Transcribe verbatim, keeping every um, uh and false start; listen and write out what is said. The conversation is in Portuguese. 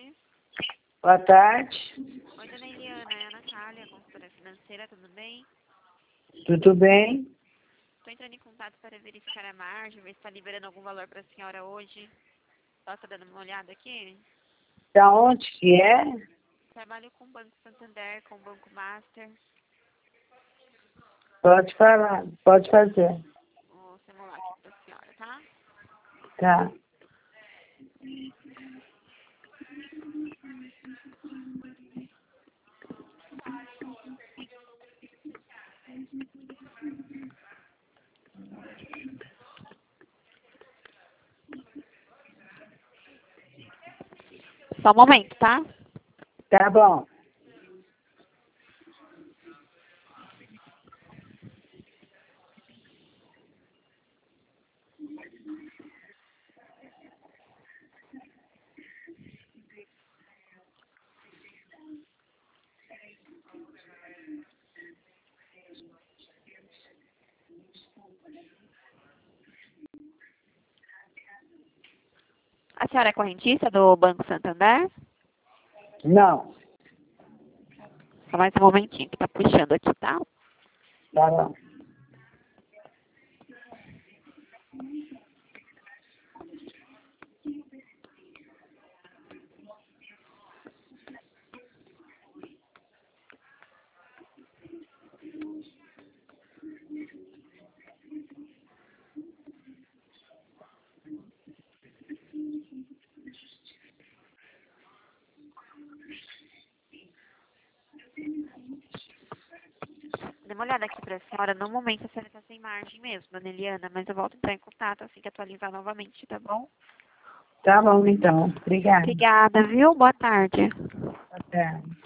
tarde. Boa tarde. Oi, dona Eliana, é a Natália, consultora financeira, tudo bem? Tudo bem? Estou entrando em contato para verificar a margem, ver se está liberando algum valor para a senhora hoje. Só está dando uma olhada aqui? Da onde que é? Trabalho com o Banco Santander, com o Banco Master. Pode falar, pode fazer. Vou simular aqui para a senhora, tá? Tá. Só um momento, tá? Tá bom. A senhora é correntista do Banco Santander? Não. Só mais um momentinho que tá puxando aqui, tá? Tá bom. Dê uma olhada aqui para a senhora. No momento a senhora está sem margem mesmo, dona Eliana, mas eu volto a entrar em contato assim que atualizar novamente, tá bom? Tá bom, então. Obrigada. Obrigada, viu? Boa tarde. Boa tarde.